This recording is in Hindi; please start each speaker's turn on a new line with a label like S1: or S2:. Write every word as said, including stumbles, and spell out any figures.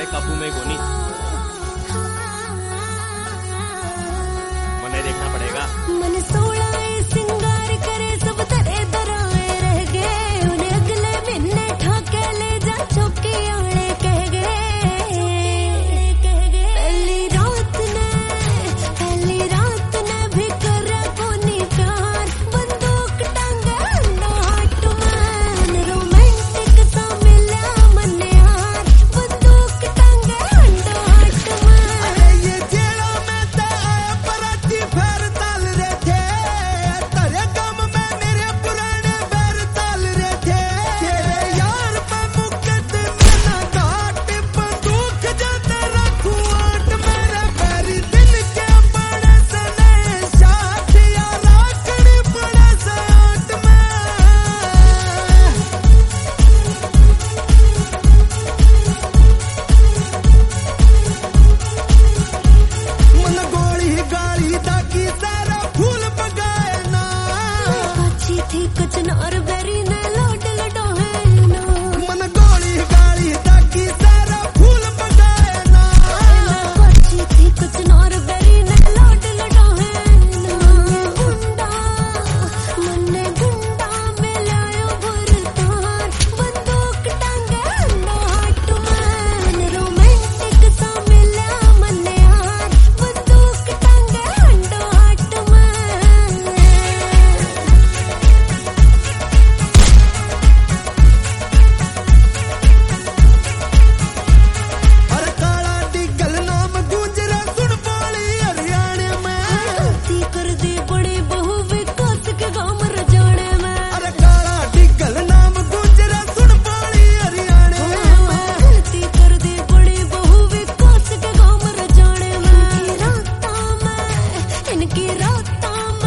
S1: अपने काबू में कोनी, मने देखना पड़ेगा।
S2: मन सोला सिंगार करे सब तेरे दराए रह गए, उन्हें अगले महीने ठाके ले जा चौकी आने कह गए। पहली रात ने पहली रात ने भी करा कोनी प्यार, बंदूक टांगे अंडा हाथ में, रोमांटिक सा मिला मन यार, बंदूक टांगे अंडा हाथ में।
S3: अरे ये जेड़ा में तो आया पराची फेर ताल रहे थे, तेरे गम में मेरे पुराने बैर ताल रहे थे। तेरे यार पे मुकदमे ना घाट, बंदूक जाते रखूं आट, मेरे बैरी दिल के बड़े से नए साथ, या राखड़ी बड़े से आट में। मन गोली गाली दागी सारा फूल पकाए ना,
S2: अच्छी थी कचनार बेरी ने लौट लडो है ना,
S3: मन गोली गाली दागी सारा फूल पकाए ना।
S2: अच्छी थी कचनार बेरी ने लौट लडो है ना। गुंडा मन्ने गुंडा मिलायो भरतार, बंदूक टांगे अंडा हाथ में, रोमांटिक सा मिला मन यार, बंदूक टांगे अंडा हाथ में।
S3: अरे काला डिगल नाम गूंज रहा सुन बोली हरियाणे में,
S2: गलती कर दी बड़ी बहू विकास के गाँव रजाने में।
S3: अरे काला डिगल नाम गूंज रहा सुन बोली हरियाणे में।
S2: गलती कर दी बड़ी बहू विकास के गाँव रजाने में। इनकी रातां में इनकी रातां